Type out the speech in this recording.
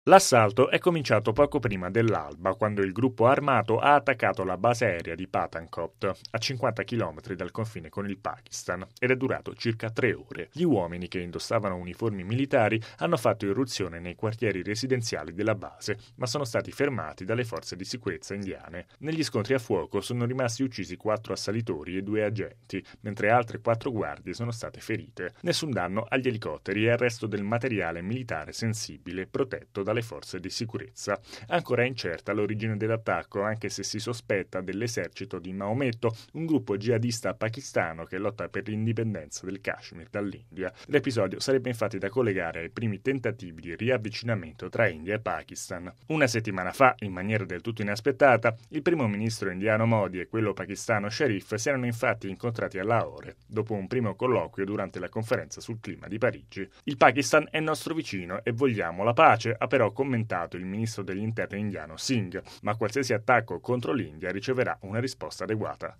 L'assalto è cominciato poco prima dell'alba, quando il gruppo armato ha attaccato la base aerea di Pathankot, a 50 km dal confine con il Pakistan, ed è durato circa 3 ore. Gli uomini, che indossavano uniformi militari, hanno fatto irruzione nei quartieri residenziali della base, ma sono stati fermati dalle forze di sicurezza indiane. Negli scontri a fuoco sono rimasti uccisi 4 assalitori e 2 agenti, mentre altre 4 guardie sono state ferite. Nessun danno agli elicotteri e arresto del materiale militare sensibile, protetto dalle forze di sicurezza. Ancora è incerta l'origine dell'attacco, anche se si sospetta dell'esercito di Maometto, un gruppo jihadista pakistano che lotta per l'indipendenza del Kashmir dall'India. L'episodio sarebbe infatti da collegare ai primi tentativi di riavvicinamento tra India e Pakistan. Una settimana fa, in maniera del tutto inaspettata, il primo ministro indiano Modi e quello pakistano Sharif si erano infatti incontrati a Lahore, dopo un primo colloquio durante la conferenza sul clima di Parigi. Il Pakistan è nostro vicino e vogliamo la pace, ha però commentato il ministro degli interni indiano Singh, ma qualsiasi attacco contro l'India riceverà una risposta adeguata.